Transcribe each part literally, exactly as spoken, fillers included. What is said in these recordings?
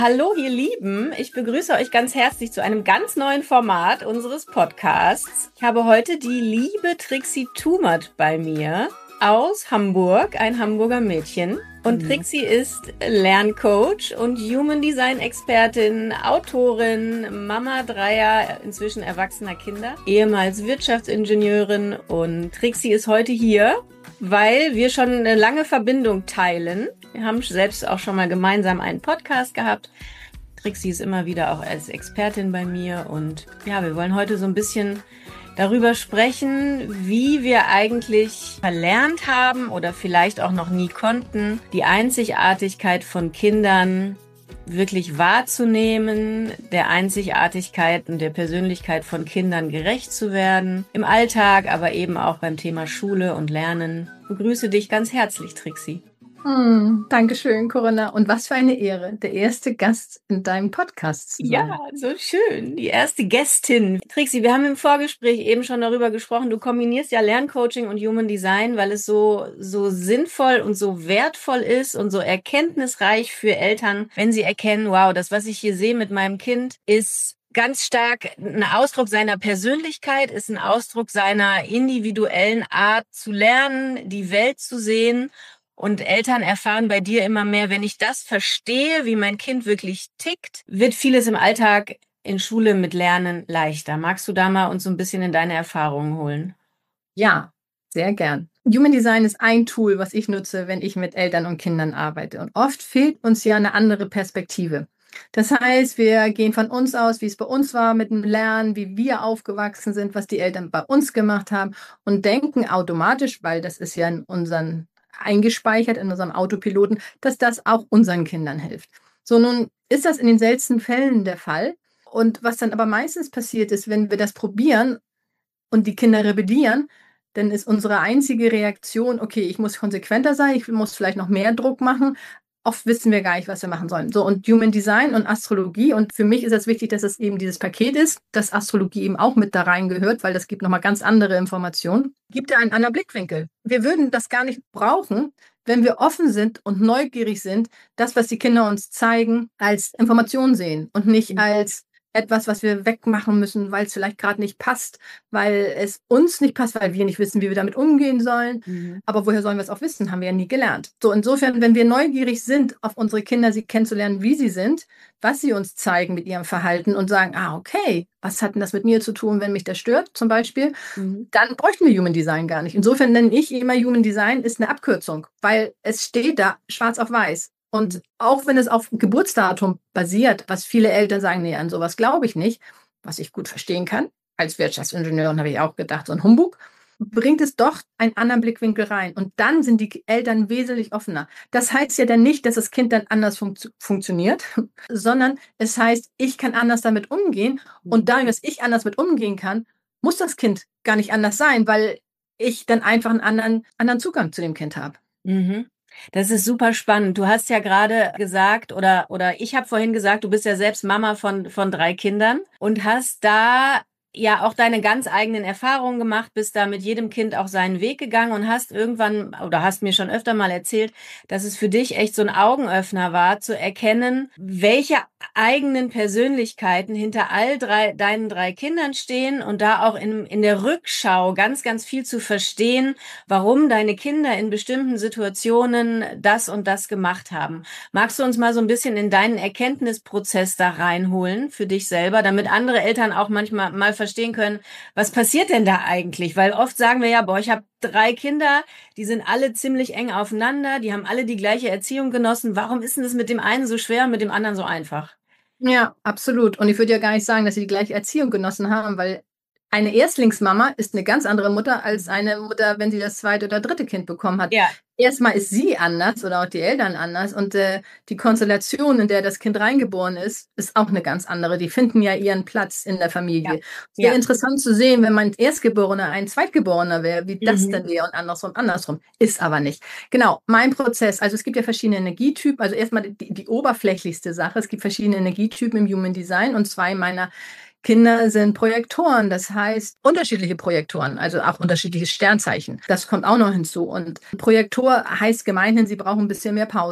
Hallo ihr Lieben, ich begrüße euch ganz herzlich zu einem ganz neuen Format unseres Podcasts. Ich habe heute die liebe Trixie Tumert bei mir aus Hamburg, ein Hamburger Mädchen. Und Trixie ist Lerncoach und Human Design Expertin, Autorin, Mama dreier inzwischen erwachsener Kinder, ehemals Wirtschaftsingenieurin. Und Trixie ist heute hier, weil wir schon eine lange Verbindung teilen. Wir haben selbst auch schon mal gemeinsam einen Podcast gehabt. Trixie ist immer wieder auch als Expertin bei mir. Und ja, wir wollen heute so ein bisschen darüber sprechen, wie wir eigentlich verlernt haben oder vielleicht auch noch nie konnten, die Einzigartigkeit von Kindern wirklich wahrzunehmen, der Einzigartigkeit und der Persönlichkeit von Kindern gerecht zu werden, im Alltag, aber eben auch beim Thema Schule und Lernen. Ich begrüße dich ganz herzlich, Trixie. Hm, Dankeschön, Corinna. Und was für eine Ehre, der erste Gast in deinem Podcast zu sein. Ja, so schön. Die erste Gästin. Trixie, wir haben im Vorgespräch eben schon darüber gesprochen, du kombinierst ja Lerncoaching und Human Design, weil es so, so sinnvoll und so wertvoll ist und so erkenntnisreich für Eltern, wenn sie erkennen, wow, das, was ich hier sehe mit meinem Kind, ist ganz stark ein Ausdruck seiner Persönlichkeit, ist ein Ausdruck seiner individuellen Art zu lernen, die Welt zu sehen. Und Eltern erfahren bei dir immer mehr, wenn ich das verstehe, wie mein Kind wirklich tickt, wird vieles im Alltag in Schule mit Lernen leichter. Magst du da mal uns so ein bisschen in deine Erfahrungen holen? Ja, sehr gern. Human Design ist ein Tool, was ich nutze, wenn ich mit Eltern und Kindern arbeite. Und oft fehlt uns ja eine andere Perspektive. Das heißt, wir gehen von uns aus, wie es bei uns war mit dem Lernen, wie wir aufgewachsen sind, was die Eltern bei uns gemacht haben und denken automatisch, weil das ist ja in unseren eingespeichert in unserem Autopiloten, dass das auch unseren Kindern hilft. So, nun ist das in den seltensten Fällen der Fall. Und was dann aber meistens passiert ist, wenn wir das probieren und die Kinder rebellieren, dann ist unsere einzige Reaktion, okay, ich muss konsequenter sein, ich muss vielleicht noch mehr Druck machen. Oft wissen wir gar nicht, was wir machen sollen. So, und Human Design und Astrologie, und für mich ist es wichtig, dass es eben dieses Paket ist, dass Astrologie eben auch mit da reingehört, weil das gibt nochmal ganz andere Informationen, gibt ja einen anderen Blickwinkel. Wir würden das gar nicht brauchen, wenn wir offen sind und neugierig sind, das, was die Kinder uns zeigen, als Information sehen und nicht als etwas, was wir wegmachen müssen, weil es vielleicht gerade nicht passt, weil es uns nicht passt, weil wir nicht wissen, wie wir damit umgehen sollen. Mhm. Aber woher sollen wir es auch wissen? Haben wir ja nie gelernt. So, insofern, wenn wir neugierig sind, auf unsere Kinder sie kennenzulernen, wie sie sind, was sie uns zeigen mit ihrem Verhalten und sagen, ah, okay, was hat denn das mit mir zu tun, wenn mich das stört, zum Beispiel, mhm. dann bräuchten wir Human Design gar nicht. Insofern nenne ich immer Human Design ist eine Abkürzung, weil es steht da schwarz auf weiß. Und auch wenn es auf Geburtsdatum basiert, was viele Eltern sagen, nee, an sowas glaube ich nicht, was ich gut verstehen kann, als Wirtschaftsingenieurin habe ich auch gedacht, so ein Humbug, bringt es doch einen anderen Blickwinkel rein. Und dann sind die Eltern wesentlich offener. Das heißt ja dann nicht, dass das Kind dann anders funktio- funktioniert, sondern es heißt, ich kann anders damit umgehen. Und dadurch, dass ich anders mit umgehen kann, muss das Kind gar nicht anders sein, weil ich dann einfach einen anderen, anderen Zugang zu dem Kind habe. Mhm. Das ist super spannend. Du hast ja gerade gesagt, oder, oder ich habe vorhin gesagt, du bist ja selbst Mama von, von drei Kindern und hast da ja auch deine ganz eigenen Erfahrungen gemacht, bist da mit jedem Kind auch seinen Weg gegangen und hast irgendwann, oder hast mir schon öfter mal erzählt, dass es für dich echt so ein Augenöffner war, zu erkennen, welche eigenen Persönlichkeiten hinter all drei, deinen drei Kindern stehen und da auch in, in der Rückschau ganz, ganz viel zu verstehen, warum deine Kinder in bestimmten Situationen das und das gemacht haben. Magst du uns mal so ein bisschen in deinen Erkenntnisprozess da reinholen für dich selber, damit andere Eltern auch manchmal mal verstehen können, was passiert denn da eigentlich? Weil oft sagen wir ja, boah, ich habe drei Kinder, die sind alle ziemlich eng aufeinander, die haben alle die gleiche Erziehung genossen. Warum ist denn das mit dem einen so schwer und mit dem anderen so einfach? Ja, absolut. Und ich würde ja gar nicht sagen, dass sie die gleiche Erziehung genossen haben, weil eine Erstlingsmama ist eine ganz andere Mutter als eine Mutter, wenn sie das zweite oder dritte Kind bekommen hat. Ja. Erstmal ist sie anders oder auch die Eltern anders und äh, die Konstellation, in der das Kind reingeboren ist, ist auch eine ganz andere. Die finden ja ihren Platz in der Familie. Ja. Sehr Ja. interessant zu sehen, wenn mein Erstgeborener ein Zweitgeborener wäre, wie das Mhm. dann wäre und andersrum, andersrum. Ist aber nicht. Genau, mein Prozess, also es gibt ja verschiedene Energietypen, also erstmal die, die oberflächlichste Sache, es gibt verschiedene Energietypen im Human Design und zwei meiner Kinder sind Projektoren, das heißt unterschiedliche Projektoren, also auch unterschiedliche Sternzeichen. Das kommt auch noch hinzu. Und Projektor heißt gemeinhin, sie brauchen ein bisschen mehr Pause.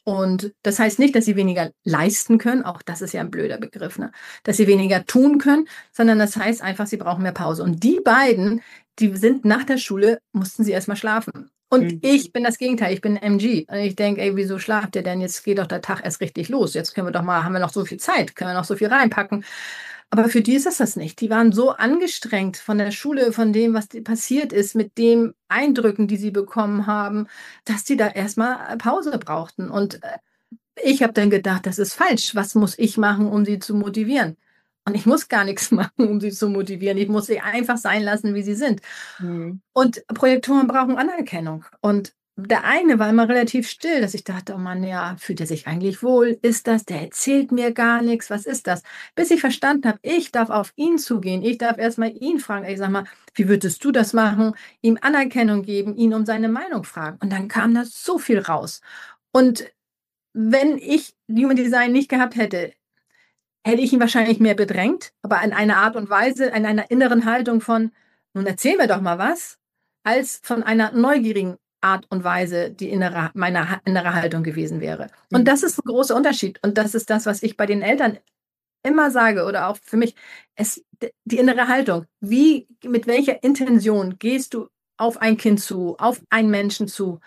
Und das heißt nicht, dass sie weniger leisten können, auch das ist ja ein blöder Begriff, ne? Dass sie weniger tun können, sondern das heißt einfach, sie brauchen mehr Pause. Und die beiden, die sind nach der Schule, mussten sie erstmal schlafen. Und Mhm. ich bin das Gegenteil, ich bin M G. Und ich denke, ey, wieso schlaft ihr denn? Jetzt geht doch der Tag erst richtig los. Jetzt können wir doch mal, haben wir noch so viel Zeit, können wir noch so viel reinpacken. Aber für die ist das das nicht. Die waren so angestrengt von der Schule, von dem, was passiert ist, mit den Eindrücken, die sie bekommen haben, dass die da erstmal Pause brauchten. Und äh, ich habe dann gedacht, das ist falsch. Was muss ich machen, um sie zu motivieren? Und ich muss gar nichts machen, um sie zu motivieren. Ich muss sie einfach sein lassen, wie sie sind. Mhm. Und Projektoren brauchen Anerkennung. Und der eine war immer relativ still, dass ich dachte, oh Mann, ja, fühlt er sich eigentlich wohl? Ist das? Der erzählt mir gar nichts. Was ist das? Bis ich verstanden habe, ich darf auf ihn zugehen. Ich darf erstmal ihn fragen. Ich sag mal, wie würdest du das machen? Ihm Anerkennung geben, ihn um seine Meinung fragen. Und dann kam da so viel raus. Und wenn ich Human Design nicht gehabt hätte, hätte ich ihn wahrscheinlich mehr bedrängt, aber in einer Art und Weise, in einer inneren Haltung von, nun erzähl mir doch mal was, als von einer neugierigen Art und Weise, die innere, meine ha- innere Haltung gewesen wäre. Und Mhm. das ist ein großer Unterschied. Und das ist das, was ich bei den Eltern immer sage oder auch für mich, es, die innere Haltung. Wie, mit welcher Intention gehst du auf ein Kind zu, auf einen Menschen zu?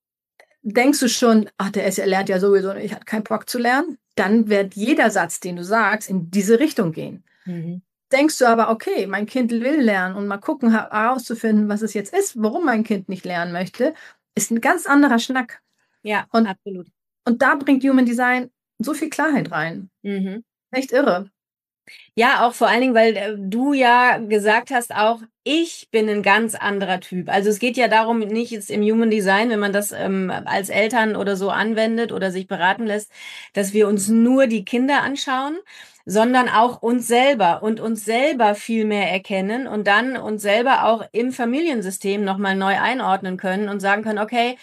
Denkst du schon, ach, der ist, er lernt ja sowieso, ich habe keinen Bock zu lernen, dann wird jeder Satz, den du sagst, in diese Richtung gehen. Mhm. Denkst du aber, okay, mein Kind will lernen und mal gucken, herauszufinden, was es jetzt ist, warum mein Kind nicht lernen möchte, ist ein ganz anderer Schnack. Ja, Und, absolut. und da bringt Human Design so viel Klarheit rein. Mhm. Echt irre. Ja, auch vor allen Dingen, weil äh, du ja gesagt hast, auch ich bin ein ganz anderer Typ. Also es geht ja darum, nicht jetzt im Human Design, wenn man das ähm, als Eltern oder so anwendet oder sich beraten lässt, dass wir uns nur die Kinder anschauen, sondern auch uns selber und uns selber viel mehr erkennen und dann uns selber auch im Familiensystem nochmal neu einordnen können und sagen können, okay,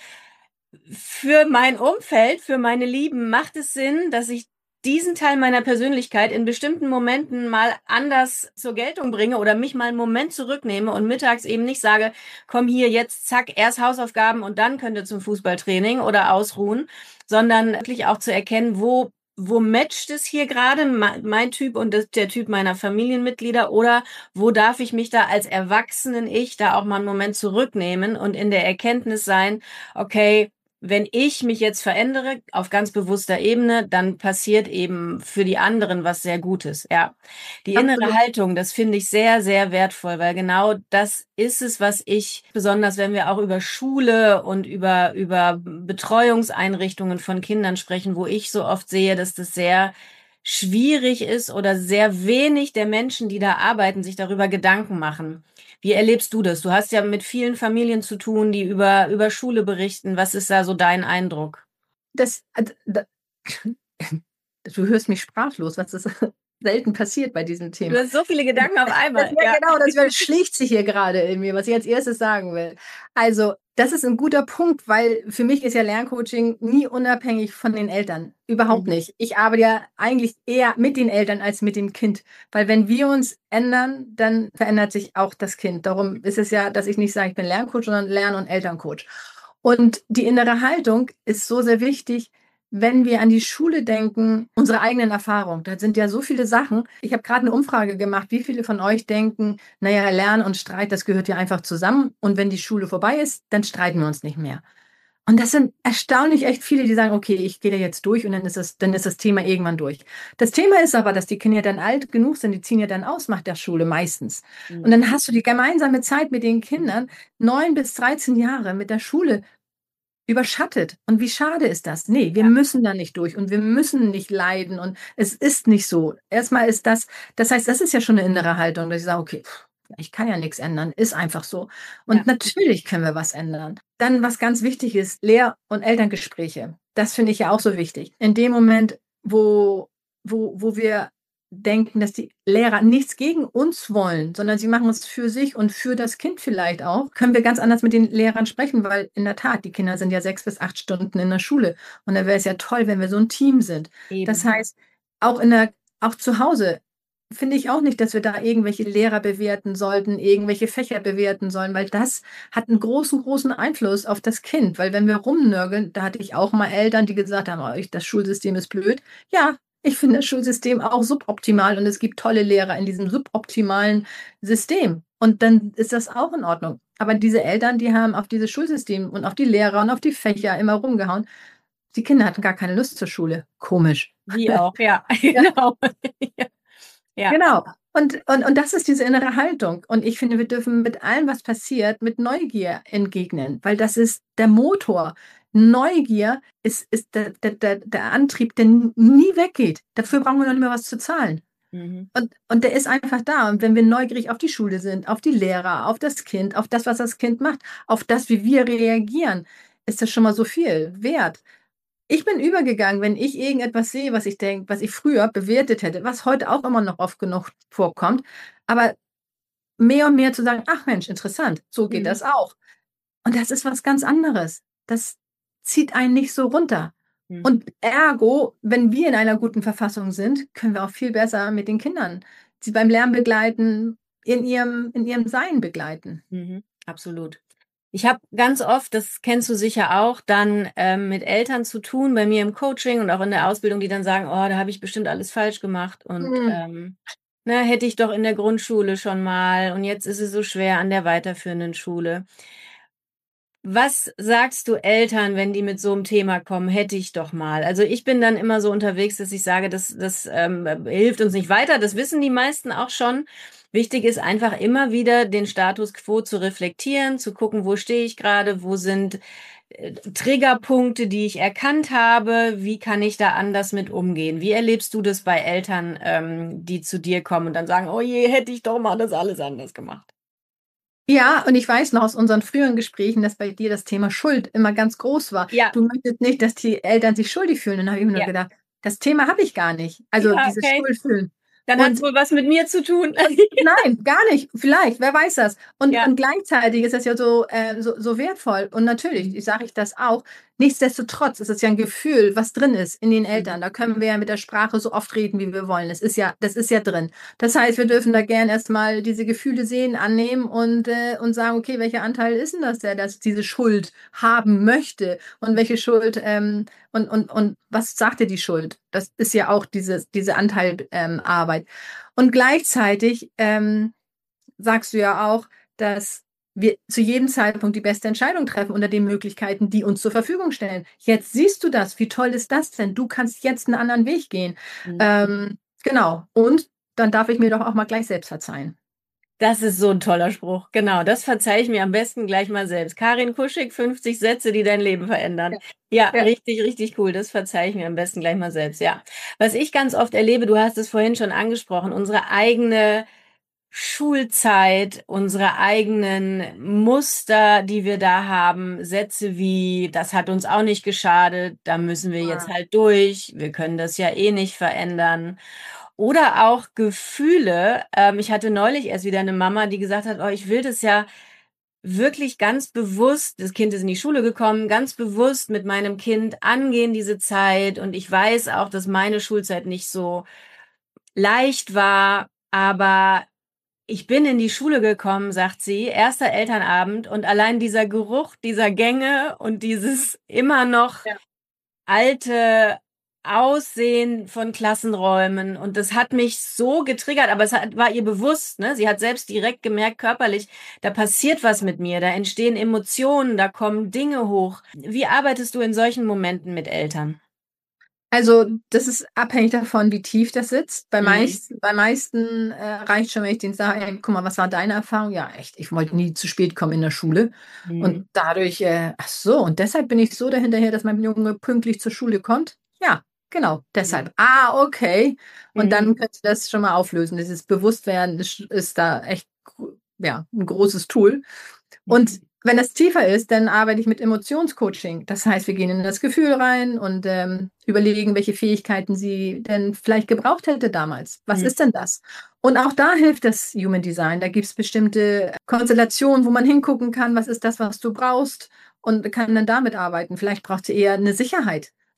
für mein Umfeld, für meine Lieben macht es Sinn, dass ich diesen Teil meiner Persönlichkeit in bestimmten Momenten mal anders zur Geltung bringe oder mich mal einen Moment zurücknehme und mittags eben nicht sage, komm hier jetzt, zack, erst Hausaufgaben und dann könnt ihr zum Fußballtraining oder ausruhen, sondern wirklich auch zu erkennen, wo wo matcht es hier gerade mein Typ und der Typ meiner Familienmitglieder oder wo darf ich mich da als Erwachsenen ich da auch mal einen Moment zurücknehmen und in der Erkenntnis sein, okay, wenn ich mich jetzt verändere auf ganz bewusster Ebene, dann passiert eben für die anderen was sehr Gutes. Ja, die innere Absolut. Haltung, das finde ich sehr, sehr wertvoll, weil genau das ist es, was ich, besonders wenn wir auch über Schule und über, über Betreuungseinrichtungen von Kindern sprechen, wo ich so oft sehe, dass das sehr schwierig ist oder sehr wenig der Menschen, die da arbeiten, sich darüber Gedanken machen. Wie erlebst du das? Du hast ja mit vielen Familien zu tun, die über, über Schule berichten. Was ist da so dein Eindruck? Das, äh, da, du hörst mich sprachlos, was ist selten passiert bei diesem Du Thema. hast so viele Gedanken auf Das, einmal. ja, Ja. genau, das schlicht sich hier gerade in mir, was ich als erstes sagen will. Also, das ist ein guter Punkt, weil für mich ist ja Lerncoaching nie unabhängig von den Eltern. Überhaupt Mhm. nicht. Ich arbeite ja eigentlich eher mit den Eltern als mit dem Kind. Weil wenn wir uns ändern, dann verändert sich auch das Kind. Darum ist es ja, dass ich nicht sage, ich bin Lerncoach, sondern Lern- und Elterncoach. Und die innere Haltung ist so sehr wichtig, wenn wir an die Schule denken, unsere eigenen Erfahrungen. Da sind ja so viele Sachen. Ich habe gerade eine Umfrage gemacht, wie viele von euch denken, naja, Lernen und Streit, das gehört ja einfach zusammen. Und wenn die Schule vorbei ist, dann streiten wir uns nicht mehr. Und das sind erstaunlich echt viele, die sagen, okay, ich gehe da jetzt durch und dann ist das, dann ist das Thema irgendwann durch. Das Thema ist aber, dass die Kinder dann alt genug sind, die ziehen ja dann aus nach der Schule meistens. Und Mhm. dann hast du die gemeinsame Zeit mit den Kindern, neun bis dreizehn Jahre mit der Schule überschattet. Und wie schade ist das? Nee, wir Ja. müssen da nicht durch und wir müssen nicht leiden und es ist nicht so. Erstmal ist das, das heißt, das ist ja schon eine innere Haltung, dass ich sage, okay, pff, ich kann ja nichts ändern, ist einfach so. Und Ja. natürlich können wir was ändern. Dann, was ganz wichtig ist, Lehr- und Elterngespräche. Das finde ich ja auch so wichtig. In dem Moment, wo, wo, wo wir denken, dass die Lehrer nichts gegen uns wollen, sondern sie machen es für sich und für das Kind vielleicht auch, können wir ganz anders mit den Lehrern sprechen, weil in der Tat, die Kinder sind ja sechs bis acht Stunden in der Schule und da wäre es ja toll, wenn wir so ein Team sind. Das Eben. heißt, auch in der, auch zu Hause finde ich auch nicht, dass wir da irgendwelche Lehrer bewerten sollten, irgendwelche Fächer bewerten sollen, weil das hat einen großen, großen Einfluss auf das Kind. Weil wenn wir rumnörgeln, da hatte ich auch mal Eltern, die gesagt haben, oh, das Schulsystem ist blöd. Ja, ich finde das Schulsystem auch suboptimal und es gibt tolle Lehrer in diesem suboptimalen System. Und dann ist das auch in Ordnung. Aber diese Eltern, die haben auf dieses Schulsystem und auf die Lehrer und auf die Fächer immer rumgehauen. Die Kinder hatten gar keine Lust zur Schule. Komisch. Die auch, ja, Ja. genau. Ja. Ja. Genau. Und, und, und das ist diese innere Haltung. Und ich finde, wir dürfen mit allem, was passiert, mit Neugier entgegnen, weil das ist der Motor. Neugier ist, ist der, der, der, der Antrieb, der nie weggeht. Dafür brauchen wir noch nicht mehr was zu zahlen. Mhm. Und, und der ist einfach da. Und wenn wir neugierig auf die Schule sind, auf die Lehrer, auf das Kind, auf das, was das Kind macht, auf das, wie wir reagieren, ist das schon mal so viel wert. Ich bin übergegangen, wenn ich irgendetwas sehe, was ich denke, was ich früher bewertet hätte, was heute auch immer noch oft genug vorkommt, aber mehr und mehr zu sagen, ach Mensch, interessant, so geht Mhm. das auch. Und das ist was ganz anderes. Das zieht einen nicht so runter. Mhm. Und ergo, wenn wir in einer guten Verfassung sind, können wir auch viel besser mit den Kindern sie beim Lernen begleiten, in ihrem, in ihrem Sein begleiten. Mhm. Absolut. Ich habe ganz oft, das kennst du sicher auch, dann ähm, mit Eltern zu tun, bei mir im Coaching und auch in der Ausbildung, die dann sagen, oh, da habe ich bestimmt alles falsch gemacht und Mhm. ähm, na, hätte ich doch in der Grundschule schon mal und jetzt ist es so schwer an der weiterführenden Schule. Was sagst du Eltern, wenn die mit so einem Thema kommen? Hätte ich doch mal. Also ich bin dann immer so unterwegs, dass ich sage, das, das ähm, hilft uns nicht weiter. Das wissen die meisten auch schon. Wichtig ist einfach immer wieder den Status quo zu reflektieren, zu gucken, wo stehe ich gerade, wo sind äh, Triggerpunkte, die ich erkannt habe, wie kann ich da anders mit umgehen? Wie erlebst du das bei Eltern, ähm, die zu dir kommen und dann sagen, oh je, hätte ich doch mal das alles anders gemacht? Ja, und ich weiß noch aus unseren früheren Gesprächen, dass bei dir das Thema Schuld immer ganz groß war. Ja, Du möchtest nicht, dass die Eltern sich schuldig fühlen. Und dann habe ich mir nur ja, gedacht, das Thema habe ich gar nicht. Also ja, dieses okay. Schuldfühlen. Dann hat es Und wohl was mit mir zu tun. nein, gar nicht. Vielleicht, wer weiß das. Und, Ja. und gleichzeitig ist das ja so, äh, so, so wertvoll. Und natürlich, ich sage ich das auch. Nichtsdestotrotz ist es ja ein Gefühl, was drin ist in den Eltern. Da können wir ja mit der Sprache so oft reden, wie wir wollen. Das ist ja, das ist ja drin. Das heißt, wir dürfen da gern erstmal diese Gefühle sehen, annehmen und, äh, und sagen, okay, welcher Anteil ist denn das, der das, diese Schuld haben möchte? Und welche Schuld, ähm, und, und, und was sagt dir die Schuld? Das ist ja auch diese, diese Anteil ähm, Arbeit. Und gleichzeitig ähm, sagst du ja auch, dass wir zu jedem Zeitpunkt die beste Entscheidung treffen unter den Möglichkeiten, die uns zur Verfügung stellen. Jetzt siehst du das. Wie toll ist das denn? Du kannst jetzt einen anderen Weg gehen. Mhm. Ähm, genau. Und dann darf ich mir doch auch mal gleich selbst verzeihen. Das ist so ein toller Spruch. Genau, das verzeihe ich mir am besten gleich mal selbst. Karin Kuschig, fünfzig Sätze, die dein Leben verändern. Ja, Ja. richtig, richtig cool. Das verzeihe ich mir am besten gleich mal selbst. Ja. Was ich ganz oft erlebe, du hast es vorhin schon angesprochen, unsere eigene Schulzeit, unsere eigenen Muster, die wir da haben, Sätze wie, das hat uns auch nicht geschadet, da müssen wir jetzt halt durch, wir können das ja eh nicht verändern. Oder auch Gefühle. Ähm, ich hatte neulich erst wieder eine Mama, die gesagt hat, oh, ich will das ja wirklich ganz bewusst, das Kind ist in die Schule gekommen, ganz bewusst mit meinem Kind angehen diese Zeit. Und ich weiß auch, dass meine Schulzeit nicht so leicht war, aber ich bin in die Schule gekommen, sagt sie, erster Elternabend und allein dieser Geruch dieser Gänge und dieses immer noch Ja. alte Aussehen von Klassenräumen und das hat mich so getriggert, aber es hat, war ihr bewusst, ne? Sie hat selbst direkt gemerkt, körperlich, da passiert was mit mir, da entstehen Emotionen, da kommen Dinge hoch. Wie arbeitest du in solchen Momenten mit Eltern? Also das ist abhängig davon, wie tief das sitzt. Bei, Mhm. meisten, bei meisten äh, reicht schon, wenn ich denen sage, hey, guck mal, was war deine Erfahrung? Ja, echt, ich wollte nie zu spät kommen in der Schule. Mhm. Und dadurch, äh, ach so, und deshalb bin ich so dahinterher, dass mein Junge pünktlich zur Schule kommt. Ja, genau, deshalb. Mhm. Ah, okay. Und Mhm. dann könnt ihr das schon mal auflösen. Dieses Bewusstwerden ist, ist da echt ja, ein großes Tool. Und wenn das tiefer ist, dann arbeite ich mit Emotionscoaching. Das heißt, wir gehen in das Gefühl rein und ähm, überlegen, welche Fähigkeiten sie denn vielleicht gebraucht hätte damals. Was Mhm. ist denn das? Und auch da hilft das Human Design. Da gibt es bestimmte Konstellationen, wo man hingucken kann, was ist das, was du brauchst und kann dann damit arbeiten. Vielleicht braucht sie eher eine Sicherheit.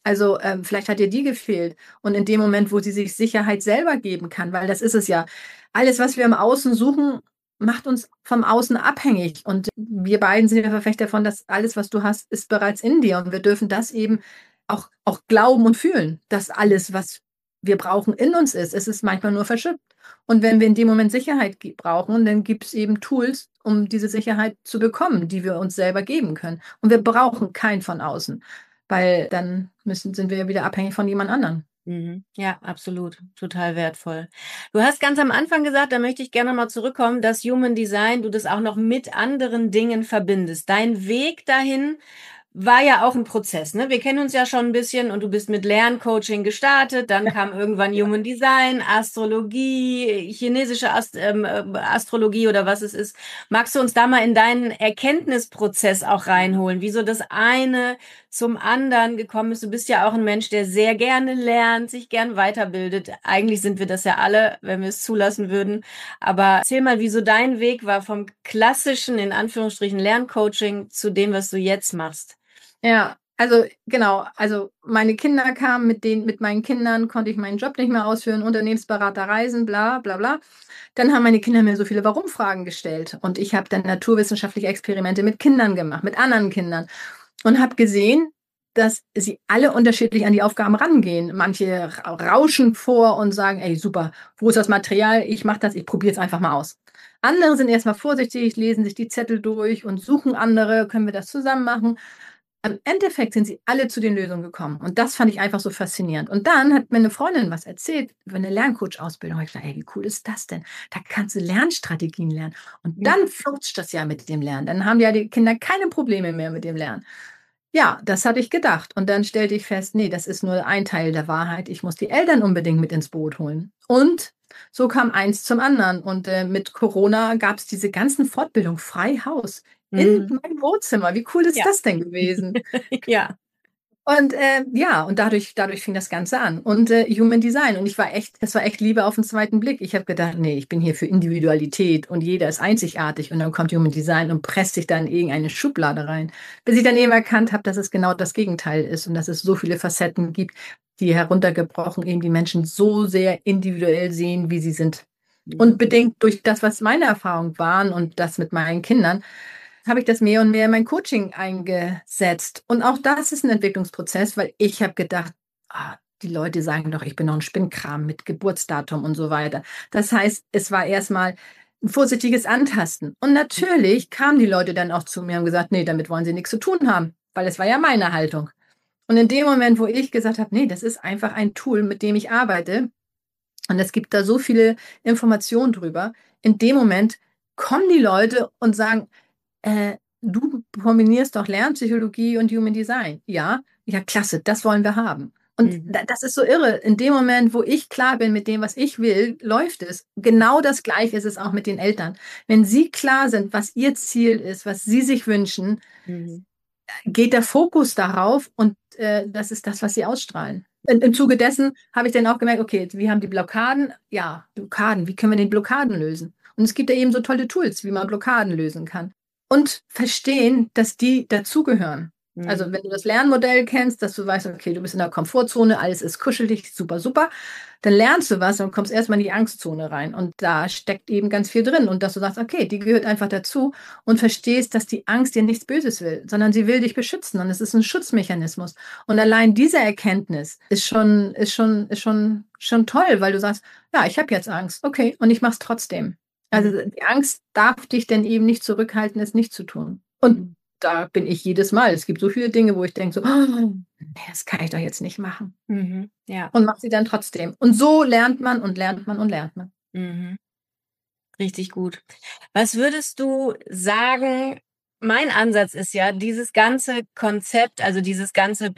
Also ähm, vielleicht hat ihr die gefehlt. Und in dem Moment, wo sie sich Sicherheit selber geben kann, weil das ist es ja. Alles, was wir im Außen suchen, macht uns vom Außen abhängig. Und wir beiden sind ja Verfechter davon, dass alles, was du hast, ist bereits in dir. Und wir dürfen das eben auch, auch glauben und fühlen, dass alles, was wir brauchen, in uns ist. Es ist manchmal nur verschüttet. Und wenn wir in dem Moment Sicherheit ge- brauchen, dann gibt es eben Tools, um diese Sicherheit zu bekommen, die wir uns selber geben können. Und wir brauchen keinen von außen, weil dann müssen, sind wir ja wieder abhängig von jemand anderem. Mhm. Ja, absolut. Total wertvoll. Du hast ganz am Anfang gesagt, da möchte ich gerne mal zurückkommen, dass Human Design, du das auch noch mit anderen Dingen verbindest. Dein Weg dahin war ja auch ein Prozess, ne? Wir kennen uns ja schon ein bisschen und du bist mit Lerncoaching gestartet, dann kam irgendwann Ja. Human Design, Astrologie, chinesische Ast ähm, äh, Astrologie oder was es ist. Magst du uns da mal in deinen Erkenntnisprozess auch reinholen, wie so das eine zum anderen gekommen ist? Du bist ja auch ein Mensch, der sehr gerne lernt, sich gern weiterbildet. Eigentlich sind wir das ja alle, wenn wir es zulassen würden. Aber erzähl mal, wie so dein Weg war vom klassischen, in Anführungsstrichen, Lerncoaching zu dem, was du jetzt machst. Ja, also genau, also meine Kinder kamen, mit denen, mit meinen Kindern konnte ich meinen Job nicht mehr ausführen, Unternehmensberater reisen, bla bla bla. Dann haben meine Kinder mir so viele Warum-Fragen gestellt und ich habe dann naturwissenschaftliche Experimente mit Kindern gemacht, mit anderen Kindern und habe gesehen, dass sie alle unterschiedlich an die Aufgaben rangehen. Manche ra- rauschen vor und sagen, ey, super, wo ist das Material? Ich mache das, ich probiere es einfach mal aus. Andere sind erstmal vorsichtig, lesen sich die Zettel durch und suchen andere, können wir das zusammen machen? Im Endeffekt sind sie alle zu den Lösungen gekommen. Und das fand ich einfach so faszinierend. Und dann hat mir eine Freundin was erzählt über eine Lerncoach-Ausbildung. Ich dachte, ey, wie cool ist das denn? Da kannst du Lernstrategien lernen. Und dann flutscht das ja mit dem Lernen. Dann haben ja die Kinder keine Probleme mehr mit dem Lernen. Ja, das hatte ich gedacht. Und dann stellte ich fest, nee, das ist nur ein Teil der Wahrheit. Ich muss die Eltern unbedingt mit ins Boot holen. Und so kam eins zum anderen. Und äh, mit Corona gab es diese ganzen Fortbildungen frei Haus in Mhm. meinem Wohnzimmer. Wie cool ist Ja. das denn gewesen? Ja. Und äh, ja, und dadurch, dadurch fing das Ganze an. Und äh, Human Design. Und ich war echt, das war echt Liebe auf den zweiten Blick. Ich habe gedacht, nee, ich bin hier für Individualität und jeder ist einzigartig. Und dann kommt Human Design und presst sich dann in irgendeine Schublade rein. Bis ich dann eben erkannt habe, dass es genau das Gegenteil ist und dass es so viele Facetten gibt, die heruntergebrochen eben die Menschen so sehr individuell sehen, wie sie sind. Und Mhm. bedingt durch das, was meine Erfahrungen waren und das mit meinen Kindern, habe ich das mehr und mehr in mein Coaching eingesetzt. Und auch das ist ein Entwicklungsprozess, weil ich habe gedacht, ah, die Leute sagen doch, ich bin noch ein Spinnkram mit Geburtsdatum und so weiter. Das heißt, es war erstmal ein vorsichtiges Antasten. Und natürlich kamen die Leute dann auch zu mir und haben gesagt, nee, damit wollen sie nichts zu tun haben, weil es war ja meine Haltung. Und in dem Moment, wo ich gesagt habe, nee, das ist einfach ein Tool, mit dem ich arbeite, und es gibt da so viele Informationen drüber, in dem Moment kommen die Leute und sagen, äh, du kombinierst doch Lernpsychologie und Human Design. Ja, ja, klasse, das wollen wir haben. Und Mhm. da- das ist so irre. In dem Moment, wo ich klar bin mit dem, was ich will, läuft es. Genau das Gleiche ist es auch mit den Eltern. Wenn sie klar sind, was ihr Ziel ist, was sie sich wünschen, Mhm. geht der Fokus darauf und äh, das ist das, was sie ausstrahlen. In, Im Zuge dessen habe ich dann auch gemerkt, okay, wir haben die Blockaden. Ja, Blockaden, wie können wir den Blockaden lösen? Und es gibt ja eben so tolle Tools, wie man Blockaden lösen kann. Und verstehen, dass die dazugehören. Also Mhm. wenn du das Lernmodell kennst, dass du weißt, okay, du bist in der Komfortzone, alles ist kuschelig, super, super, dann lernst du was und kommst erstmal in die Angstzone rein. Und da steckt eben ganz viel drin. Und dass du sagst, okay, die gehört einfach dazu und verstehst, dass die Angst dir nichts Böses will, sondern sie will dich beschützen und es ist ein Schutzmechanismus. Und allein diese Erkenntnis ist schon, ist schon, ist schon, schon toll, weil du sagst, ja, ich habe jetzt Angst, okay, und ich mache es trotzdem. Also Mhm. die Angst darf dich denn eben nicht zurückhalten, es nicht zu tun. Und Mhm. da bin ich jedes Mal. Es gibt so viele Dinge, wo ich denke, so, oh, nee, das kann ich doch jetzt nicht machen. Mhm. Ja. Und mache sie dann trotzdem. Und so lernt man und lernt man und lernt man. Mhm. Richtig gut. Was würdest du sagen? Mein Ansatz ist ja, dieses ganze Konzept, also dieses ganze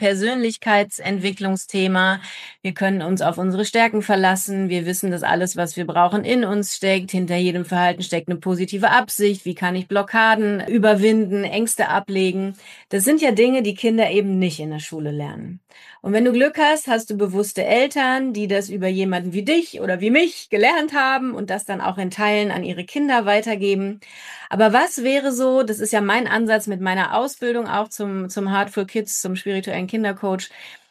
Persönlichkeitsentwicklungsthema. Wir können uns auf unsere Stärken verlassen. Wir wissen, dass alles, was wir brauchen, in uns steckt. Hinter jedem Verhalten steckt eine positive Absicht. Wie kann ich Blockaden überwinden, Ängste ablegen? Das sind ja Dinge, die Kinder eben nicht in der Schule lernen. Und wenn du Glück hast, hast du bewusste Eltern, die das über jemanden wie dich oder wie mich gelernt haben und das dann auch in Teilen an ihre Kinder weitergeben. Aber was wäre so, das ist ja mein Ansatz mit meiner Ausbildung auch zum, zum Heart for Kids, zum spirituellen Kindercoach.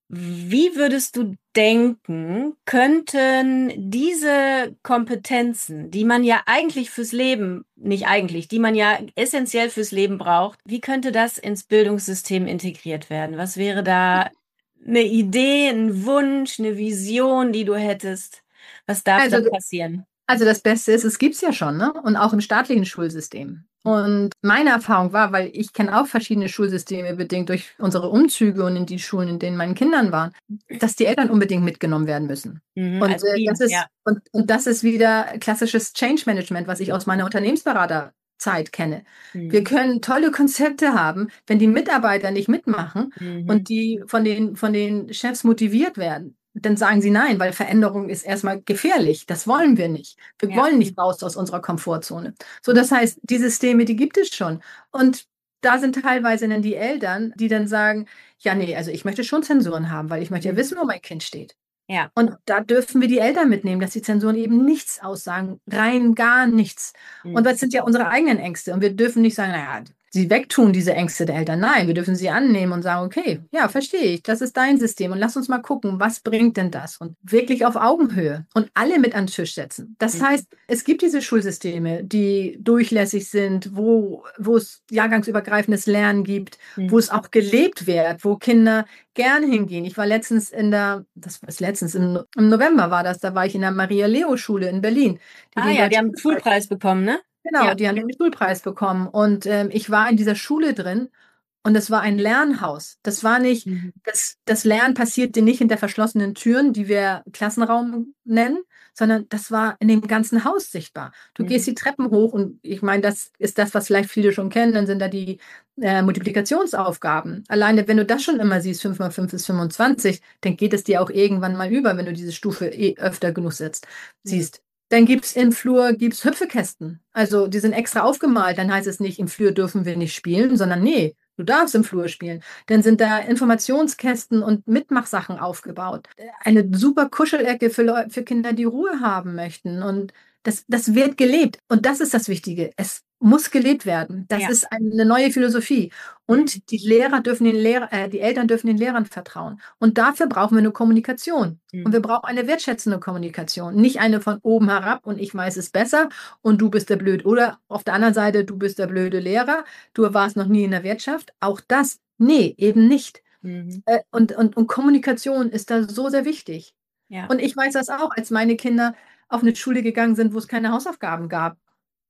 Wie würdest du denken, könnten diese Kompetenzen, die man ja eigentlich fürs Leben, nicht eigentlich, die man ja essentiell fürs Leben braucht, wie könnte das ins Bildungssystem integriert werden? Was wäre da eine Idee, ein Wunsch, eine Vision, die du hättest? Was darf da Also passieren? Also das Beste ist, es gibt's ja schon, ne? Und auch im staatlichen Schulsystem. Und meine Erfahrung war, weil ich kenne auch verschiedene Schulsysteme, bedingt durch unsere Umzüge und in die Schulen, in denen meine Kindern waren, dass die Eltern unbedingt mitgenommen werden müssen. Mhm, Und als äh, Team, das ist, ja. und, und das ist wieder klassisches Change Management, was ich aus meiner Unternehmensberaterzeit kenne. Wir Mhm. können tolle Konzepte haben, wenn die Mitarbeiter nicht mitmachen Mhm. und die von den, von den Chefs motiviert werden. Dann sagen sie nein, weil Veränderung ist erstmal gefährlich. Das wollen wir nicht. Wir Ja. wollen nicht raus aus unserer Komfortzone. So, das heißt, die Systeme, die gibt es schon. Und da sind teilweise dann die Eltern, die dann sagen, ja, nee, also ich möchte schon Zensuren haben, weil ich möchte ja Mhm. wissen, wo mein Kind steht. Ja. Und da dürfen wir die Eltern mitnehmen, dass die Zensuren eben nichts aussagen, rein gar nichts. Und Mhm. das sind ja unsere eigenen Ängste. Und wir dürfen nicht sagen, naja, sie wegtun, diese Ängste der Eltern. Nein, wir dürfen sie annehmen und sagen, okay, ja, verstehe ich, das ist dein System. Und lass uns mal gucken, was bringt denn das? Und wirklich auf Augenhöhe und alle mit an den Tisch setzen. Das Mhm. heißt, es gibt diese Schulsysteme, die durchlässig sind, wo, wo es jahrgangsübergreifendes Lernen gibt, Mhm. wo es auch gelebt wird, wo Kinder gern hingehen. Ich war letztens in der, das war letztens, im, im November war das, da war ich in der Maria-Leo-Schule in Berlin, die Ah den ja, die Deutschen haben einen Schulpreis, Schulpreis bekommen, ne? genau, Ja. die haben den Schulpreis bekommen. Und ähm, ich war in dieser Schule drin und es war ein Lernhaus. Das war nicht, Mhm. das, das Lernen passierte nicht hinter verschlossenen Türen, die wir Klassenraum nennen, sondern das war in dem ganzen Haus sichtbar. Du gehst Mhm. die Treppen hoch und ich meine, das ist das, was vielleicht viele schon kennen, dann sind da die äh, Multiplikationsaufgaben. Alleine, wenn du das schon immer siehst, fünf mal fünf ist fünfundzwanzig, dann geht es dir auch irgendwann mal über, wenn du diese Stufe eh öfter genug sitzt, Mhm. siehst. Dann gibt's im Flur gibt's Hüpfekästen. Also die sind extra aufgemalt. Dann heißt es nicht, im Flur dürfen wir nicht spielen, sondern nee, du darfst im Flur spielen. Dann sind da Informationskästen und Mitmachsachen aufgebaut. Eine super Kuschelecke für, Leu für Kinder, die Ruhe haben möchten. Und das, das wird gelebt. Und das ist das Wichtige. Es muss gelebt werden. Das Ja. ist eine neue Philosophie. Mhm. Und die Lehrer dürfen den Lehrer, äh, die Eltern dürfen den Lehrern vertrauen. Und dafür brauchen wir eine Kommunikation. Und wir Mhm. brauchen eine wertschätzende Kommunikation. Nicht eine von oben herab und ich weiß es besser und du bist der Blöd. Oder auf der anderen Seite, du bist der blöde Lehrer, du warst noch nie in der Wirtschaft. Auch das, nee, eben nicht. Mhm. Äh, Und, und, und Kommunikation ist da so sehr wichtig. Ja. Und ich weiß das auch, als meine Kinder auf eine Schule gegangen sind, wo es keine Hausaufgaben gab.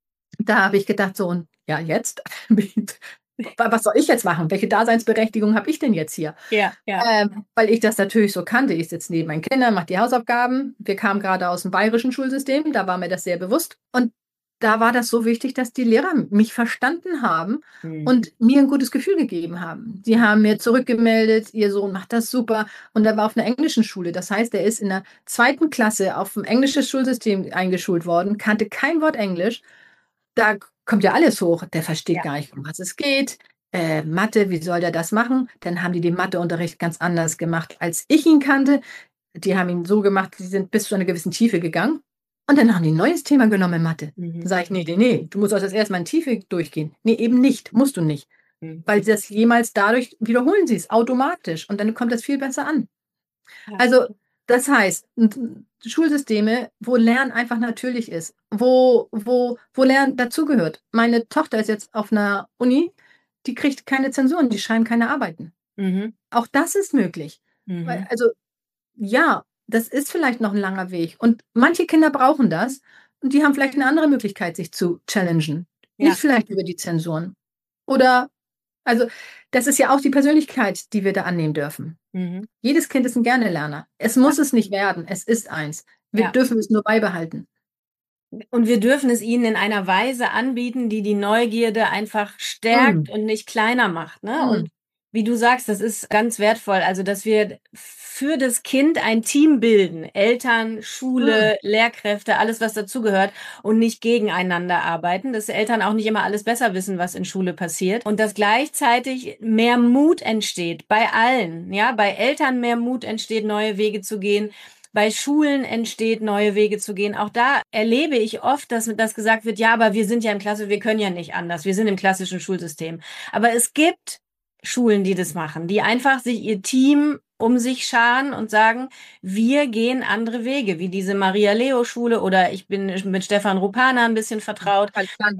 Da habe ich gedacht, so, und ja, jetzt? Was soll ich jetzt machen? Welche Daseinsberechtigung habe ich denn jetzt hier? Ja. Ja. Ähm, weil ich das natürlich so kannte. Ich sitze neben meinen Kindern, mache die Hausaufgaben. Wir kamen gerade aus dem bayerischen Schulsystem, da war mir das sehr bewusst. Und da war das so wichtig, dass die Lehrer mich verstanden haben Mhm. und mir ein gutes Gefühl gegeben haben. Die haben mir zurückgemeldet, ihr Sohn macht das super. Und er war auf einer englischen Schule. Das heißt, er ist in der zweiten Klasse auf ein englisches Schulsystem eingeschult worden, kannte kein Wort Englisch. Da kommt ja alles hoch. Der versteht Ja. gar nicht, um was es geht. Äh, Mathe, wie soll der das machen? Dann haben die den Matheunterricht ganz anders gemacht, als ich ihn kannte. Die haben ihn so gemacht, sie sind bis zu einer gewissen Tiefe gegangen. Und dann haben die ein neues Thema genommen in Mathe. Mhm. Dann sage ich, nee, nee, nee, du musst also das erstmal in Tiefe durchgehen. Nee, eben nicht, musst du nicht. Mhm. Weil das jemals dadurch wiederholen sie es automatisch und dann kommt das viel besser an. Ja. Also, das heißt, n- Schulsysteme, wo Lernen einfach natürlich ist, wo, wo, wo Lernen dazugehört. Meine Tochter ist jetzt auf einer Uni, die kriegt keine Zensuren, die schreiben keine Arbeiten. Mhm. Auch das ist möglich. Weil, Mhm. also, ja, das ist vielleicht noch ein langer Weg. Und manche Kinder brauchen das und die haben vielleicht eine andere Möglichkeit, sich zu challengen. Ja. Nicht vielleicht über die Zensuren. Oder, also, das ist ja auch die Persönlichkeit, die wir da annehmen dürfen. Mhm. Jedes Kind ist ein Gerne-Lerner. Es Ja. muss es nicht werden. Es ist eins. Wir Ja. dürfen es nur beibehalten. Und wir dürfen es ihnen in einer Weise anbieten, die die Neugierde einfach stärkt Mm, und nicht kleiner macht, ne? Und mm, wie du sagst, das ist ganz wertvoll. Also, dass wir für das Kind ein Team bilden. Eltern, mm. Schule, Lehrkräfte, alles, was dazugehört und nicht gegeneinander arbeiten. Dass Eltern auch nicht immer alles besser wissen, was in Schule passiert. Und dass gleichzeitig mehr Mut entsteht bei allen. Ja, bei Eltern mehr Mut entsteht, neue Wege zu gehen. Bei Schulen entsteht, neue Wege zu gehen. Auch da erlebe ich oft, dass, dass gesagt wird, ja, aber wir sind ja im Klasse, wir können ja nicht anders. Wir sind im klassischen Schulsystem. Aber es gibt Schulen, die das machen, die einfach sich ihr Team um sich scharen und sagen, wir gehen andere Wege, wie diese Maria-Leo-Schule oder ich bin mit Stefan Rupana ein bisschen vertraut,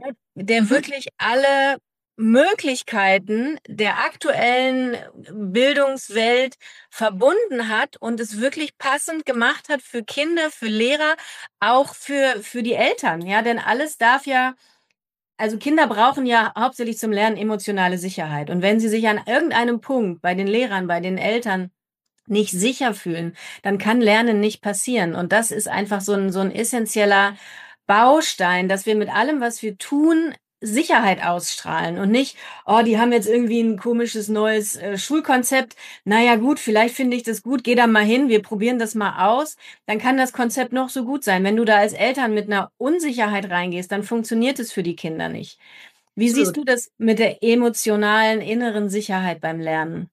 der Mhm. wirklich alle Möglichkeiten der aktuellen Bildungswelt verbunden hat und es wirklich passend gemacht hat für Kinder, für Lehrer, auch für, für die Eltern. Ja, denn alles darf ja, also Kinder brauchen ja hauptsächlich zum Lernen emotionale Sicherheit. Und wenn sie sich an irgendeinem Punkt bei den Lehrern, bei den Eltern nicht sicher fühlen, dann kann Lernen nicht passieren. Und das ist einfach so ein, so ein essentieller Baustein, dass wir mit allem, was wir tun, Sicherheit ausstrahlen und nicht, oh, die haben jetzt irgendwie ein komisches neues äh, Schulkonzept. Naja, gut, vielleicht finde ich das gut, geh da mal hin, wir probieren das mal aus. Dann kann das Konzept noch so gut sein. Wenn du da als Eltern mit einer Unsicherheit reingehst, dann funktioniert es für die Kinder nicht. Wie siehst Absolut. du das mit der emotionalen inneren Sicherheit beim Lernen?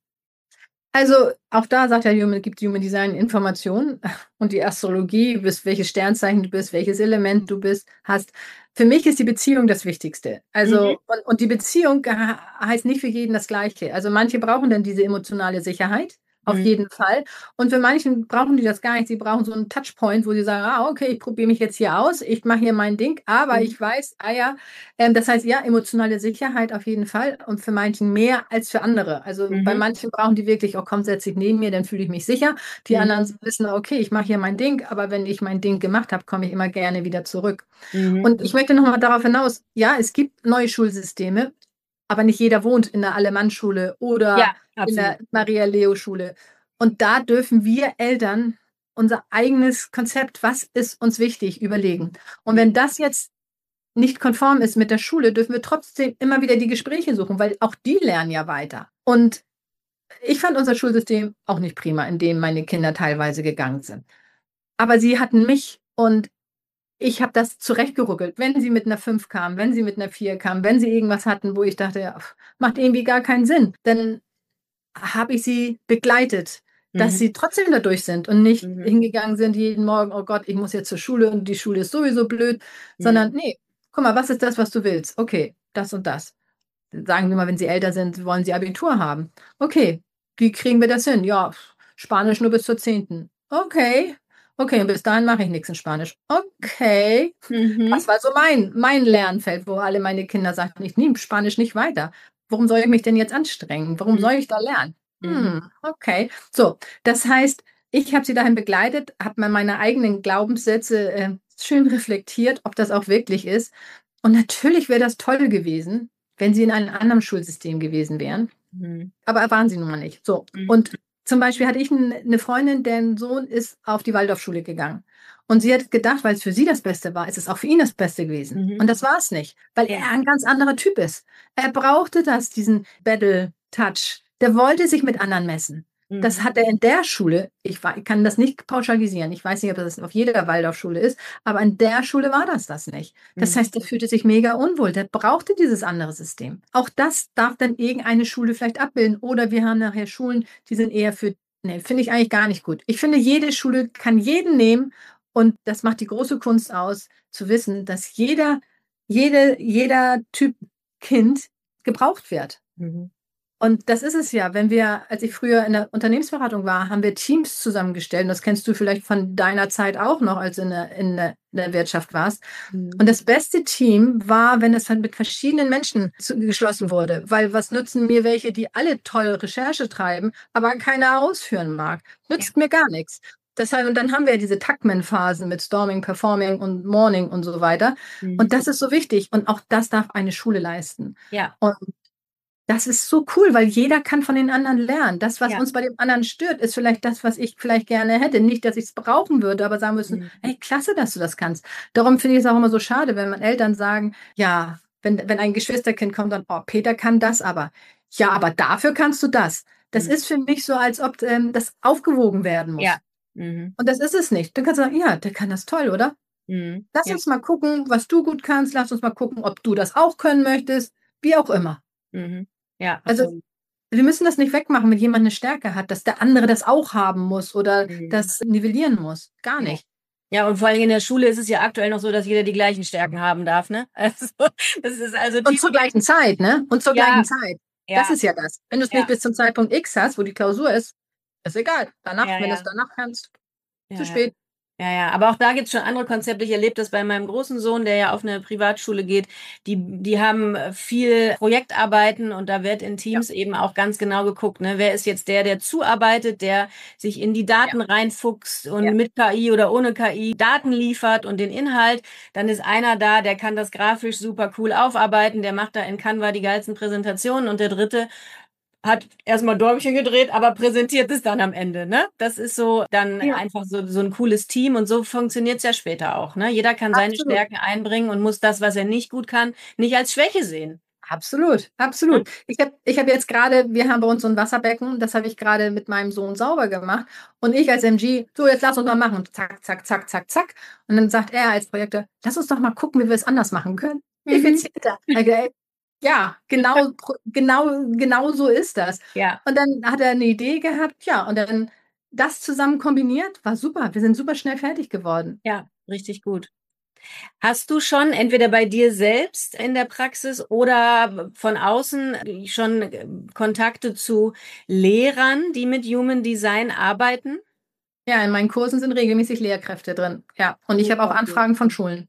Also auch da sagt der Human, gibt Human Design Informationen und die Astrologie, bis welches Sternzeichen du bist, welches Element du bist, hast. Für mich ist die Beziehung das Wichtigste. Mhm. Also und, und die Beziehung ge- heißt nicht für jeden das Gleiche. Also manche brauchen dann diese emotionale Sicherheit. Auf Mhm. jeden Fall. Und für manchen brauchen die das gar nicht. Sie brauchen so einen Touchpoint, wo sie sagen, ah, okay, ich probiere mich jetzt hier aus, ich mache hier mein Ding, aber Mhm. ich weiß, ah ja, ähm, das heißt ja, emotionale Sicherheit auf jeden Fall und für manchen mehr als für andere. Also bei Mhm. manchen brauchen die wirklich, oh komm, setz dich neben mir, dann fühle ich mich sicher. Die Mhm. anderen wissen, okay, ich mache hier mein Ding, aber wenn ich mein Ding gemacht habe, komme ich immer gerne wieder zurück. Mhm. Und ich möchte nochmal darauf hinaus, ja, es gibt neue Schulsysteme, aber nicht jeder wohnt in der Alemann-Schule oder Ja, in absolut. der Maria-Leo-Schule. Und da dürfen wir Eltern unser eigenes Konzept, was ist uns wichtig, überlegen. Und wenn Mhm. das jetzt nicht konform ist mit der Schule, dürfen wir trotzdem immer wieder die Gespräche suchen, weil auch die lernen ja weiter. Und ich fand unser Schulsystem auch nicht prima, in dem meine Kinder teilweise gegangen sind. Aber sie hatten mich und ich habe das zurechtgeruckelt. Wenn sie mit einer fünf kamen, wenn sie mit einer vier kamen, wenn sie irgendwas hatten, wo ich dachte, ja, macht irgendwie gar keinen Sinn, dann habe ich sie begleitet, dass Mhm. sie trotzdem da durch sind und nicht Mhm. hingegangen sind jeden Morgen, oh Gott, ich muss jetzt zur Schule und die Schule ist sowieso blöd, Mhm. sondern nee, guck mal, was ist das, was du willst? Okay, das und das. Sagen wir mal, wenn sie älter sind, wollen sie Abitur haben. Okay, wie kriegen wir das hin? Ja, Spanisch nur bis zur zehnten. Okay, okay, und bis dahin mache ich nichts in Spanisch. Okay, Mhm. das war so mein, mein Lernfeld, wo alle meine Kinder sagten, ich nehme Spanisch nicht weiter. Warum soll ich mich denn jetzt anstrengen? Warum Mhm. soll ich da lernen? Mhm. Hm, okay. So, das heißt, ich habe sie dahin begleitet, habe mal meine eigenen Glaubenssätze äh, schön reflektiert, ob das auch wirklich ist. Und natürlich wäre das toll gewesen, wenn sie in einem anderen Schulsystem gewesen wären. Mhm. Aber waren sie nun mal nicht. So. Mhm. Und zum Beispiel hatte ich n- eine Freundin, deren Sohn ist auf die Waldorfschule gegangen. Und sie hat gedacht, weil es für sie das Beste war, ist es auch für ihn das Beste gewesen. Mhm. Und das war es nicht, weil Ja. er ein ganz anderer Typ ist. Er brauchte das, diesen Battle-Touch. Der wollte sich mit anderen messen. Das Mhm. hat er in der Schule, ich, wa- ich kann das nicht pauschalisieren, ich weiß nicht, ob das auf jeder Waldorfschule ist, aber in der Schule war das das nicht. Das Mhm. heißt, der fühlte sich mega unwohl, der brauchte dieses andere System. Auch das darf dann irgendeine Schule vielleicht abbilden. Oder wir haben nachher Schulen, die sind eher für, nee, finde ich eigentlich gar nicht gut. Ich finde, jede Schule kann jeden nehmen und das macht die große Kunst aus, zu wissen, dass jeder, jede, jeder Typ Kind gebraucht wird. Mhm. Und das ist es ja, wenn wir, als ich früher in der Unternehmensberatung war, haben wir Teams zusammengestellt. Und das kennst du vielleicht von deiner Zeit auch noch, als du in der, in der, in der Wirtschaft warst. Mhm. Und das beste Team war, wenn es dann mit verschiedenen Menschen zu, geschlossen wurde. Weil was nützen mir welche, die alle tolle Recherche treiben, aber keiner ausführen mag? Ja. Nützt mir gar nichts. Deshalb, und dann haben wir diese Tuckman-Phasen mit Storming, Performing und Morning und so weiter. Und Mhm. das ist so wichtig. Und auch das darf eine Schule leisten. Ja. Und das ist so cool, weil jeder kann von den anderen lernen. Das, was Ja. uns bei dem anderen stört, ist vielleicht das, was ich vielleicht gerne hätte. Nicht, dass ich es brauchen würde, aber sagen müssen, Mhm. hey, klasse, dass du das kannst. Darum finde ich es auch immer so schade, wenn man Eltern sagen, ja, wenn, wenn ein Geschwisterkind kommt, dann, oh, Peter kann das aber. Ja, aber dafür kannst du das. Das Mhm. ist für mich so, als ob ähm, das aufgewogen werden Ja. muss. Mhm. Und das ist es nicht. Dann kannst du sagen, ja, der kann das toll, oder? Mhm. Lass Ja. uns mal gucken, was du gut kannst. Lass uns mal gucken, ob du das auch können möchtest. Wie auch immer. Mhm. Ja, Also absolut. wir müssen das nicht wegmachen, wenn jemand eine Stärke hat, dass der andere das auch haben muss oder Mhm. das nivellieren muss. Gar Ja. nicht. Ja, und vor allem in der Schule ist es ja aktuell noch so, dass jeder die gleichen Stärken haben darf, ne? Also, das ist also Und tief. zur gleichen Zeit, ne? Und zur gleichen Ja, Zeit. Das ja, ist ja das. Wenn du es nicht ja. bis zum Zeitpunkt X hast, wo die Klausur ist, Ist egal. Danach, Ja, wenn du es ja. danach kannst, Ja, zu ja. spät. Ja, ja, aber auch da gibt's schon andere Konzepte. Ich erlebe das bei meinem großen Sohn, der ja auf eine Privatschule geht. Die, die haben äh, viel Projektarbeiten und da wird in Ja, Teams eben auch ganz genau geguckt, ne? Wer ist jetzt der, der zuarbeitet, der sich in die ja, Daten reinfuchst ja. und mit K I oder ohne K I Daten liefert und den Inhalt. Dann ist einer da, der kann das grafisch super cool aufarbeiten, der macht da in Canva die geilsten Präsentationen und der dritte hat erstmal Däumchen gedreht, aber präsentiert es dann am Ende, ne? Das ist so dann Ja, einfach so, so ein cooles Team und so funktioniert es ja später auch, ne? Jeder kann seine absolut. Stärken einbringen und muss das, was er nicht gut kann, nicht als Schwäche sehen. Absolut, Ne? absolut. Ich habe ich hab jetzt gerade, wir haben bei uns so ein Wasserbecken, das habe ich gerade mit meinem Sohn sauber gemacht. Und ich als M G, so jetzt lass uns mal machen. Und zack, zack, zack, zack, zack. Und dann sagt er als Projektor, lass uns doch mal gucken, wie wir es anders machen können. Mhm. Effizienter. Ich sag, ey, ja, genau, genau, genau so ist das. Ja, Und dann hat er eine Idee gehabt, ja, und dann das zusammen kombiniert, war super. Wir sind super schnell fertig geworden. ja, richtig gut. Hast du schon entweder bei dir selbst in der Praxis oder von außen schon äh, Kontakte zu Lehrern, die mit Human Design arbeiten? Ja, in meinen Kursen sind regelmäßig Lehrkräfte drin. Ja, und ich habe auch Super cool. Anfragen von Schulen.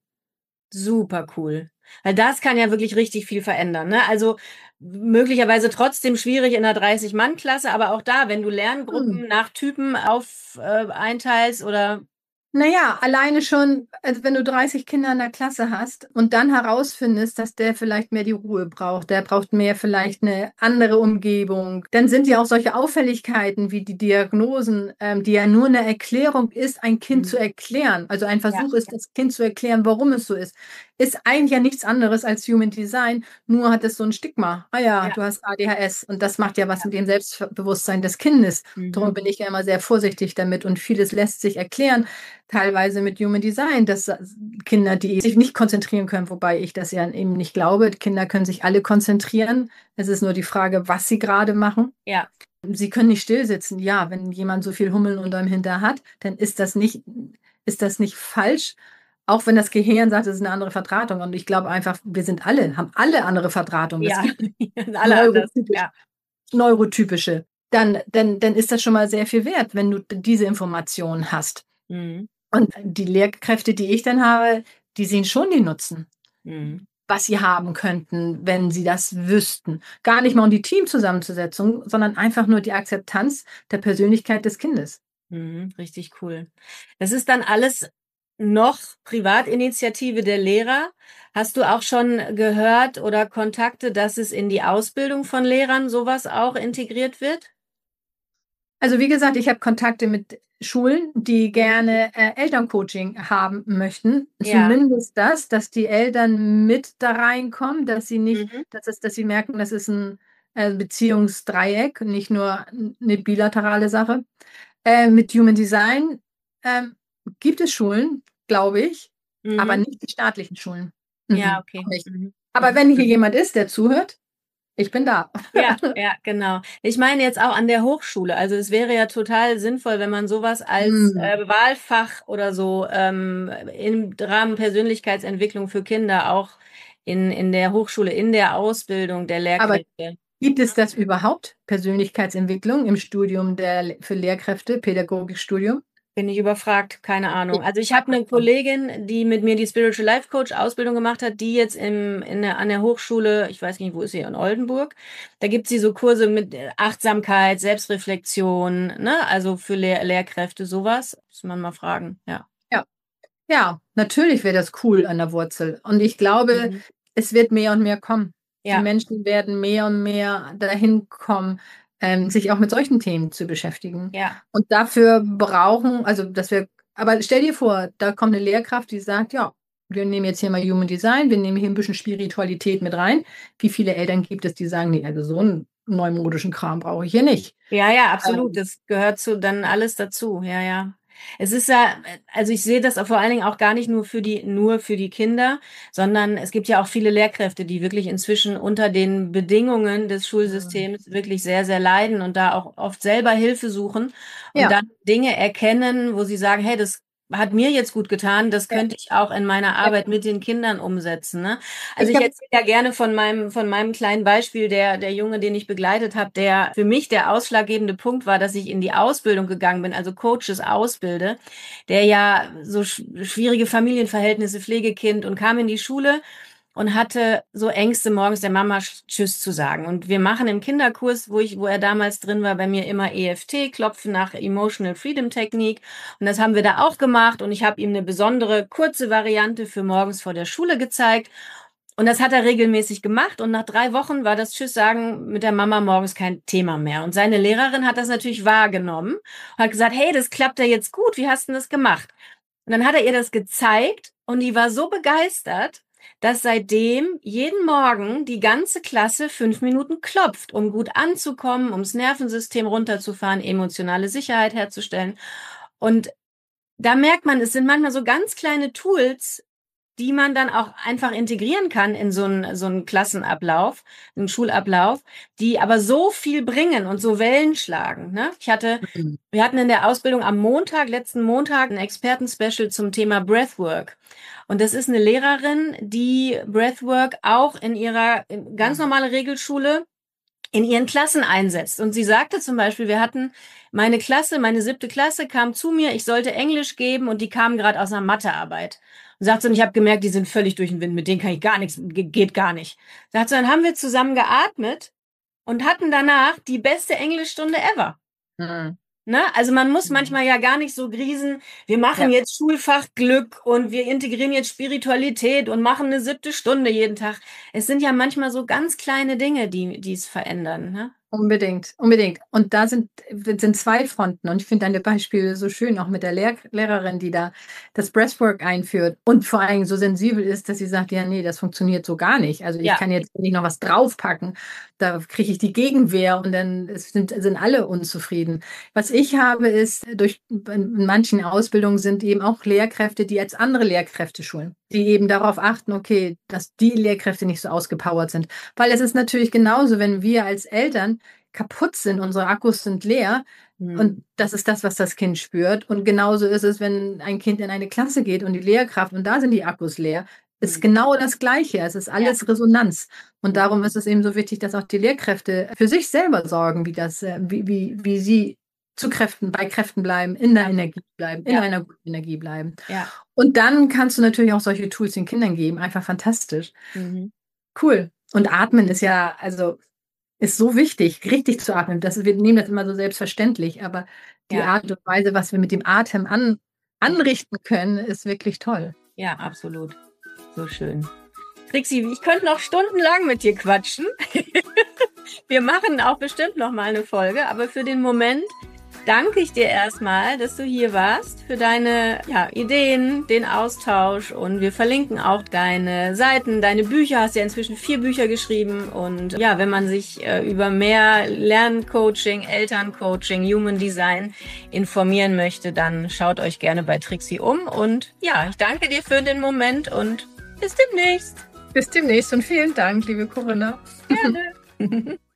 Super cool. Weil das kann ja wirklich richtig viel verändern, ne? Also möglicherweise trotzdem schwierig in einer dreißig-Mann-Klasse, aber auch da, wenn du Hm. Lerngruppen nach Typen auf äh, einteilst oder Naja, alleine schon, also wenn du dreißig Kinder in der Klasse hast und dann herausfindest, dass der vielleicht mehr die Ruhe braucht, der braucht mehr vielleicht eine andere Umgebung, dann sind ja auch solche Auffälligkeiten wie die Diagnosen, ähm, die ja nur eine Erklärung ist, ein Kind zu Mhm. erklären. Also ein Ja, Versuch ist, das Kind zu erklären, warum es so ist. Ist eigentlich ja nichts anderes als Human Design, nur hat es so ein Stigma. Ah ja, ja, du hast A D H S und das macht ja was ja. mit dem Selbstbewusstsein des Kindes. Darum Mhm. bin ich ja immer sehr vorsichtig damit und vieles lässt sich erklären teilweise mit Human Design, dass Kinder, die sich nicht konzentrieren können, wobei ich das ja eben nicht glaube. Kinder können sich alle konzentrieren. Es ist nur die Frage, was sie gerade machen. Ja, Sie können nicht still sitzen. Ja, wenn jemand so viel Hummeln unterm Hintern hat, dann ist das nicht, ist das nicht falsch. Auch wenn das Gehirn sagt, es ist eine andere Verdrahtung. Und ich glaube einfach, wir sind alle, haben alle andere Verdrahtungen. Es ja, gibt alle anders. neurotypisch, Ja. neurotypische. Dann, dann, dann ist das schon mal sehr viel wert, wenn du diese Informationen hast. Mhm. Und die Lehrkräfte, die ich dann habe, die sehen schon den Nutzen, Mhm. was sie haben könnten, wenn sie das wüssten. Gar nicht mal um die Teamzusammensetzung, sondern einfach nur die Akzeptanz der Persönlichkeit des Kindes. Mhm. Richtig cool. Das ist dann alles noch Privatinitiative der Lehrer. Hast du auch schon gehört oder Kontakte, dass es in die Ausbildung von Lehrern sowas auch integriert wird? Also wie gesagt, ich habe Kontakte mit Schulen, die Mhm. gerne äh, Elterncoaching haben möchten. Ja. Zumindest das, dass die Eltern mit da reinkommen, dass sie nicht, Mhm. dass es, dass sie merken, das ist ein äh, Beziehungsdreieck, nicht nur eine bilaterale Sache. Äh, mit Human Design ähm, gibt es Schulen, glaube ich, aber Mhm. nicht die staatlichen Schulen. Ja, Mhm, auch okay. nicht. Mhm. Aber Mhm. wenn hier jemand ist, der zuhört, ich bin da. Ja, ja, genau. Ich meine jetzt auch an der Hochschule. Also es wäre ja total sinnvoll, wenn man sowas als Hm. äh, Wahlfach oder so ähm, im Rahmen Persönlichkeitsentwicklung für Kinder auch in, in der Hochschule, in der Ausbildung der Aber Lehrkräfte. gibt es das überhaupt? Persönlichkeitsentwicklung im Studium der, für Lehrkräfte, Pädagogikstudium? Bin ich überfragt, keine Ahnung. Ich Also ich habe weiß eine schon. Kollegin, die mit mir die Spiritual Life Coach Ausbildung gemacht hat, die jetzt im, in der, an der Hochschule, ich weiß nicht, wo ist sie, in Oldenburg, da gibt sie so Kurse mit äh, Achtsamkeit, Selbstreflexion, ne? Also für Lehr Lehrkräfte sowas. Muss man mal fragen, ja. Ja, ja, natürlich wäre das cool an der Wurzel. Und ich glaube, Mhm. es wird mehr und mehr kommen. Die Ja, Menschen werden mehr und mehr dahin kommen, ähm, sich auch mit solchen Themen zu beschäftigen. ja. Und dafür brauchen, also dass wir, aber stell dir vor, da kommt eine Lehrkraft, die sagt, ja, wir nehmen jetzt hier mal Human Design, wir nehmen hier ein bisschen Spiritualität mit rein. Wie viele Eltern gibt es, die sagen, nee, also so einen neumodischen Kram brauche ich hier nicht. Ja, ja, absolut. Ähm, Das gehört zu dann alles dazu. Ja, ja. Es ist ja, also ich sehe das vor allen Dingen auch gar nicht nur für die, nur für die Kinder, sondern es gibt ja auch viele Lehrkräfte, die wirklich inzwischen unter den Bedingungen des Schulsystems wirklich sehr, sehr leiden und da auch oft selber Hilfe suchen und ja, dann Dinge erkennen, wo sie sagen, hey, das hat mir jetzt gut getan, das könnte ich auch in meiner Arbeit mit den Kindern umsetzen. Ne? Also ich erzähle ja gerne von meinem, von meinem kleinen Beispiel, der, der Junge, den ich begleitet habe, der für mich der ausschlaggebende Punkt war, dass ich in die Ausbildung gegangen bin, also Coaches ausbilde, der ja so schwierige Familienverhältnisse, Pflegekind und kam in die Schule und hatte so Ängste, morgens der Mama Tschüss zu sagen. Und wir machen im Kinderkurs, wo ich, wo er damals drin war, bei mir immer E F T, Klopfen nach Emotional Freedom Technique. Und das haben wir da auch gemacht. Und ich habe ihm eine besondere, kurze Variante für morgens vor der Schule gezeigt. Und das hat er regelmäßig gemacht. Und nach drei Wochen war das Tschüss sagen mit der Mama morgens kein Thema mehr. Und seine Lehrerin hat das natürlich wahrgenommen und hat gesagt, hey, das klappt ja jetzt gut. Wie hast du das gemacht? Und dann hat er ihr das gezeigt und die war so begeistert, dass seitdem jeden Morgen die ganze Klasse fünf Minuten klopft, um gut anzukommen, ums Nervensystem runterzufahren, emotionale Sicherheit herzustellen. Und da merkt man, es sind manchmal so ganz kleine Tools, die man dann auch einfach integrieren kann in so einen, so einen Klassenablauf, einen Schulablauf, die aber so viel bringen und so Wellen schlagen. Ne? Ich hatte, mhm. wir hatten in der Ausbildung am Montag, letzten Montag, ein Expertenspecial zum Thema Breathwork. Und das ist eine Lehrerin, die Breathwork auch in ihrer ganz normale Regelschule in ihren Klassen einsetzt. Und sie sagte zum Beispiel, wir hatten meine Klasse, meine siebte Klasse kam zu mir, ich sollte Englisch geben und die kamen gerade aus einer Mathearbeit. Und sagt sie, und ich habe gemerkt, die sind völlig durch den Wind, mit denen kann ich gar nichts, geht gar nicht. Sagt sie, dann haben wir zusammen geatmet und hatten danach die beste Englischstunde ever. Mhm. Ne? Also man muss manchmal ja gar nicht so griesen, wir machen ja. jetzt Schulfach Glück und wir integrieren jetzt Spiritualität und machen eine siebte Stunde jeden Tag. Es sind ja manchmal so ganz kleine Dinge, die die es verändern. Ne? Unbedingt, unbedingt. Und da sind, sind zwei Fronten. Und ich finde deine Beispiele so schön, auch mit der Lehr- Lehrerin, die da das Breathwork einführt und vor allem so sensibel ist, dass sie sagt, ja, nee, das funktioniert so gar nicht. Also ich ja. kann jetzt nicht noch was draufpacken. Da kriege ich die Gegenwehr und dann sind, sind alle unzufrieden. Was ich habe, ist, durch in manchen Ausbildungen sind eben auch Lehrkräfte, die als andere Lehrkräfte schulen, die eben darauf achten, okay, dass die Lehrkräfte nicht so ausgepowert sind. Weil es ist natürlich genauso, wenn wir als Eltern kaputt sind, unsere Akkus sind leer mhm. und das ist das, was das Kind spürt. Und genauso ist es, wenn ein Kind in eine Klasse geht und die Lehrkraft und da sind die Akkus leer, ist genau das Gleiche. Es ist alles ja. Resonanz. Und darum ist es eben so wichtig, dass auch die Lehrkräfte für sich selber sorgen, wie das, wie, wie, wie sie zu Kräften, bei Kräften bleiben, in der ja. Energie bleiben, in ja. einer guten Energie bleiben. Ja. Und dann kannst du natürlich auch solche Tools den Kindern geben. Einfach fantastisch. Mhm. Cool. Und Atmen ist ja, also, ist so wichtig, richtig zu atmen. Das ist, wir nehmen das immer so selbstverständlich, aber die ja. Art und Weise, was wir mit dem Atem an, anrichten können, ist wirklich toll. Ja, absolut. So schön. Trixi, ich könnte noch stundenlang mit dir quatschen. Wir machen auch bestimmt noch mal eine Folge, aber für den Moment danke ich dir erstmal, dass du hier warst, für deine ja, Ideen, den Austausch und wir verlinken auch deine Seiten, deine Bücher, hast ja inzwischen vier Bücher geschrieben und ja, wenn man sich äh, über mehr Lerncoaching, Elterncoaching, Human Design informieren möchte, dann schaut euch gerne bei Trixi um und ja, ich danke dir für den Moment und bis demnächst. Bis demnächst und vielen Dank, liebe Corinna. Gerne.